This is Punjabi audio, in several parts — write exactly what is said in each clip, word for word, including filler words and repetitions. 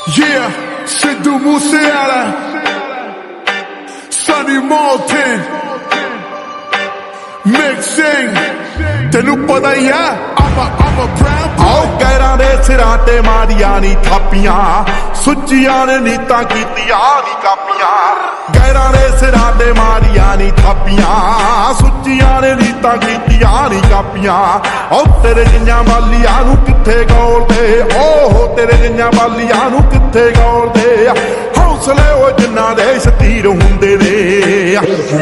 Yeah, Sidhu Moosewala, Sunny Moulton, mixing. ਤੈਨੂੰ ਪਤਾ ਹੀ ਆ I'm a, I'm a brown boy. ਆਓ ਗੈਰਾਂ ਦੇ ਸਿਰਾਂ ਤੇ ਮਾਰੀਆਂ ਨੀ ਥਾਪੀਆਂ, ਸੁੱਚੀਆਂ ਨੇ ਨੀਤਾਂ ਕੀਤੀਆਂ ਨੀ ਕਾਪੀਆਂ। ਗੈਰਾਂ ਦੇ ਸਿਰਾਂ ਤੇ ਮਾਰੀਆਂ ਨੀ ਥਾਪੀਆਂ, ਸੁੱਚੀਆਂ ਨੇ ਨੀਤਾਂ ਕੀਤੀਆਂ ਨੀ ਕਾਪੀਆਂ। ਓ ਤੇਰੇ ਜਿਹੀਆਂ ਮਾਲੀਆਂ ਨੂੰ ਕਿੱਥੇ ਗੌਲਦੇ, ਓਹ ਤੇਰੇ ਜਿਹੀਆਂ ਮਾਲੀਆਂ ਨੂੰ ਕਿੱਥੇ ਗੌਲਦੇ। ਹੌਸਲੇ ਉਹ ਜਿਨ੍ਹਾਂ ਦੇ ਸ਼ਤੀਰ ਹੁੰਦੇ ਨੇ,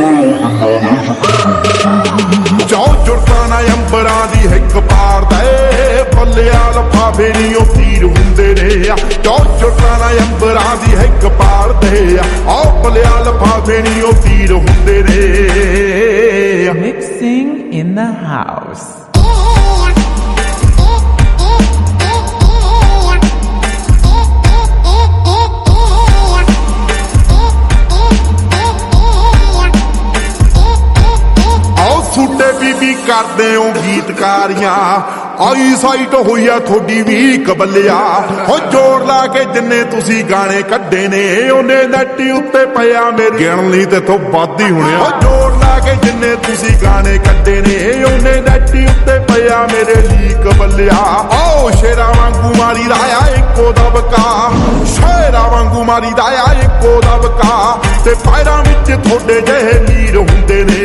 ਜੋ ਜੁਰਤਾਂ ਨਾ ਅੰਬਰਾਂ ਦੀ ਹਿੱਕ ਪਾਰਦੇ। ਬੱਲਿਆ ਲਫਾਫੇ ਨੀ ਉਹ ਤੀਰ ਹੁੰਦੇ ਨੇ, ਜੋ ਜੁਰਤਾਂ ਨਾ ਅੰਬਰਾਂ ਦੀ ਹਿੱਕ ਪਾਰਦੇ। ਆਹ ਬੱਲਿਆ ਲਫਾਫੇ ਨੀ ਉਹ ਤੀਰ ਹੁੰਦੇ ਨੇ। Mixing in the house. ਸੁੱਟੇ ਬੀਬੀ ਕਰਦੇ ਹੋ ਗੀਤਕਾਰੀਆਂ, ਆਈ ਸਾਈਟ ਹੋਈ ਆ ਥੋੜੀ ਵੀ ਕਬਲਿਆ। ਹੋ ਜੋੜ ਲਾ ਕੇ ਜਿੰਨੇ ਤੁਸੀਂ ਗਾਣੇ ਕੱਢੇ ਨੇ, ਉਹਨੇ ਨੈਟ ਉੱਤੇ ਪਿਆ ਮੇਰੇ ਗਿਣ ਲਈ ਤੇ ਤੋਂ ਵੱਧ ਹੀ ਹੋਣਿਆ। ਹੋ ਜੋੜ ਲਾ ਕੇ ਜਿੰਨੇ ਤੁਸੀਂ ਗਾਣੇ ਕੱਢੇ ਨੇ, ਉਹਨੇ ਨੈਟ ਉੱਤੇ ਪਿਆ ਮੇਰੇ ਲਈ ਕਬਲਿਆ। ਓ ਸ਼ੇਰਾਂ ਵਾਂਗੂ ਮਾਰੀ ਰਾਇਆ ਇੱਕੋ ਦਬਕਾ, ਸ਼ੇਰਾਂ ਵਾਂਗੂ ਮਾਰੀ ਰਾਇਆ ਇੱਕੋ ਦਬਕਾ। ਤੇ ਪੈਰਾਂ ਵਿੱਚ ਥੋੜੇ ਜਿਹੇ ਨੀਰ ਹੁੰਦੇ ਨੇ,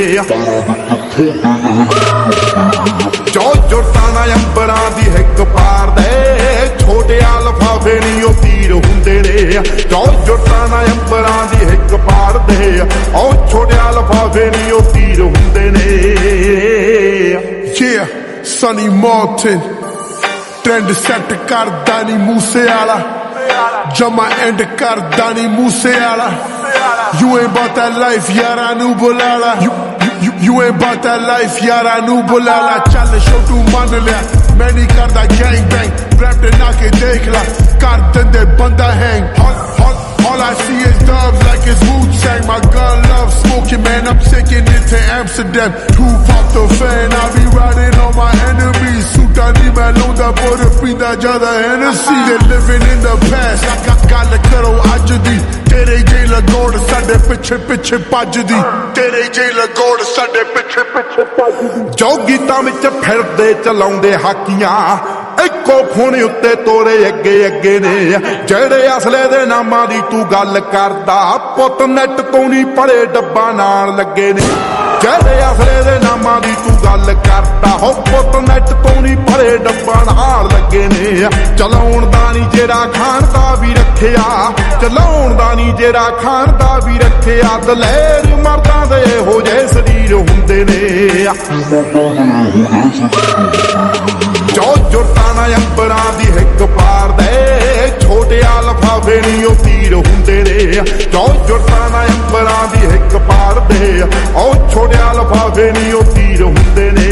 ਜੋ ਜੁਰਤਾਂ ਨਾ ਅੰਬਰਾਂ ਦੀ ਹਿੱਕ ਪਾਰਦੇ। ਛੋਟਿਆ ਲਫਾਫੇ ਨੀ ਉਹ ਤੀਰ ਹੁੰਦੇ ਨੇ, ਜੋ ਜੁਰਤਾਂ ਨਾ ਅੰਬਰਾਂ ਦੀ ਹਿੱਕ ਪਾਰਦੇ। ਉਹ ਛੋਟਿਆ ਲਫਾਫੇ ਨੀ ਉਹ ਤੀਰ ਹੁੰਦੇ ਨੇ। Yeah, Sunny Moulton, trend set ਕਰਦਾ ਨੀ Moosewala, ਜਮਾ ਐਂਡ ਕਰਦਾ ਨੀ Moosewala। You ain't about that life, ਯਾਰਾਂ ਨੂੰ ਬੁਲਾ ਲਾ। You, you ain't about that life, ਯਾਰਾਂ ਨੂੰ ਬੁਲਾ ਲਾ। ਚੱਲ ਸ਼ੋ ਤੂੰ ਮੰਨ ਲਿਆ, ਮੈਂ ਨਹੀਂ ਕਰਦਾ gang bang, rap ਤੇ ਨਾ ਕੇ ਦੇਖ ਲਾ, ਕਰ ਦਿੰਦੇ ਬੰਦਾ hang। All, all I see is dubs like it's Wu-Tang. My gun loves smoking, man, I'm taking it to Amsterdam. Tupac the fan, I be riding on my enemies. Suta ਨੀ ਮੈਂ ਲਾਉਂਦਾ ਪਰ ਪੀਂਦਾ ਜ਼ਿਆਦਾ Hennessy। They're living in the past, ਗੱਲ ਕਰੋ ਅੱਜ ਦੀ। ਤੇਰੇ ਜੇ ਲਗੋੜ ਸਾਡੇ ਪਿੱਛੇ ਪਿੱਛੇ ਭੱਜਦੀ, ਤੇਰੇ ਜੇ ਲਗੋੜ ਸਾਡੇ ਪਿੱਛੇ ਪਿੱਛੇ ਭੱਜਦੀ। ਜੋ ਗੀਤਾਂ ਵਿੱਚ ਫਿਰਦੇ ਚਲਾਉਂਦੇ ਹਾਕੀਆਂ, ਇੱਕੋ ਫੋਨ ਉੱਤੇ ਤੋਰੇ ਅੱਗੇ ਅੱਗੇ ਨੇ। ਜਿਹੜੇ ਅਸਲੇ ਦੇ ਨਾਮਾਂ ਦੀ ਤੂੰ ਗੱਲ ਕਰਦਾ, ਪੁੱਤ ਨੈਟ ਤੋਂ ਨਹੀਂ ਪਰੇ ਡੱਬਾ ਨਾਲ ਲੱਗੇ ਨੇ। ਜਿਹੜੇ ਅਸਲੇ ਦੇ ਨਾਮਾਂ ਦੀ ਤੂੰ ਗੱਲ ਕਰਦਾ, ਹੋ ਪੁੱਤ ਨੈਟ ਤੋਂ ਨਹੀਂ ਪਰੇ ਡੱਬਾ ਨਾਲ ਲੱਗੇ ਨੇ। ਚਲਾਉਣ ਦਾ ਨਹੀਂ ਜਿਹੜਾ ਖਾਣ ਦਾ ਵੀ ਰੱਖਿਆ, ਚਲਾਉਣ ਦਾ ਨਹੀਂ ਜਿਹੜਾ ਖਾਣ ਦਾ ਵੀ ਰੱਖਿਆ। ਦਲੇਰ ਮਰਦਾਂ ਦੇ ਇਹੋ ਜਿਹੇ ਸਰੀਰ ਹੁੰਦੇ ਨੇ, ਜੋ ਜੁਰਤਾਂ ਨਾ ਅੰਬਰਾਂ ਦੀ ਹਿੱਕ ਪਾਰਦੇ। ਛੋਟਿਆ ਲਫਾਫੇ ਨੀ ਉਹ ਤੀਰ ਹੁੰਦੇ ਨੇ, ਜੋ ਜੁਰਤਾਂ ਨਾ ਅੰਬਰਾਂ ਦੀ ਹਿੱਕ ਪਾਰਦੇ। ਉਹ ਛੋਟਿਆ ਲਫਾਫੇ ਨੀ ਉਹ ਤੀਰ ਹੁੰਦੇ ਨੇ।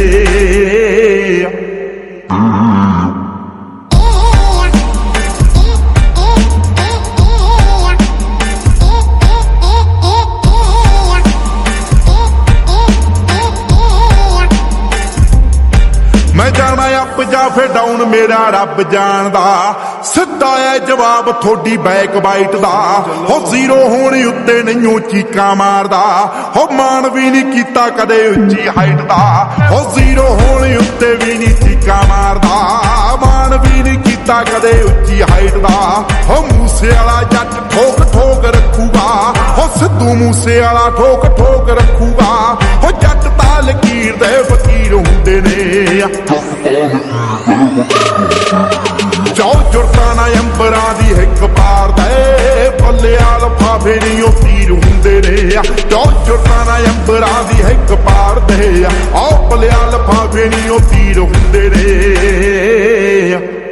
ਮੈਂ ਜਾਣਾ ਅਪ ਜਾਂ ਫਿਰ ਡਾਊਨ ਮੇਰਾ ਰੱਬ ਜਾਣਦਾ, ਸਿੱਧਾ ਐ ਜਵਾਬ ਥੋਡੀ ਬੈਕ ਬਾਈਟ ਦਾ। ਹੋ ਜ਼ੀਰੋ ਹੋਣ ਉੱਤੇ ਨਹੀਂਓ ਚੀਕਾਂ ਮਾਰਦਾ, ਹੋ ਮਾਣ ਵੀ ਨਹੀਂ ਕੀਤਾ ਕਦੇ ਉੱਚੀ ਹਾਈਟ ਦਾ। ਹੋ ਜ਼ੀਰੋ ਹੋਣ ਉੱਤੇ ਵੀ ਨਹੀਂ ਚੀਕਾਂ ਮਾਰਦਾ, ਮਾਣ ਵੀ ਨਹੀਂ ਕੀਤਾ ਕਦੇ ਉੱਚੀ ਹਾਈਟ ਦਾ। ਹੋ ਮੂਸੇਵਾਲਾ ਜੱਟ ਠੋਕ ਠੋਕ ਰੱਖੂਗਾ, ਹੋ ਸਿੱਧੂ ਮੂਸੇਵਾਲਾ ਠੋਕ ਠੋਕ ਰੱਖੂਗਾ। ਹੋ ਜੱਟ ਤਾਂ ਲਕੀਰ ਦੇ ਫਕੀਰ ਹੁੰਦੇ ਨੇ, ਜੋ ਜੁਰਤਾਂ ਨਾ ਅੰਬਰਾਂ ਦੀ ਹਿੱਕ ਪਾਰਦੇ। ਬੱਲਿਆ ਲਫਾਫੇ ਨੀ ਉਹ ਤੀਰ ਹੁੰਦੇ ਨੇ, ਜੋ ਜੁਰਤਾਂ ਨਾ ਅੰਬਰਾਂ ਦੀ ਹਿੱਕ ਪਾਰਦੇ। ਆਹ ਬੱਲਿਆ ਲਫਾਫੇ ਨੀ ਉਹ ਤੀਰ ਹੁੰਦੇ ਨੇ।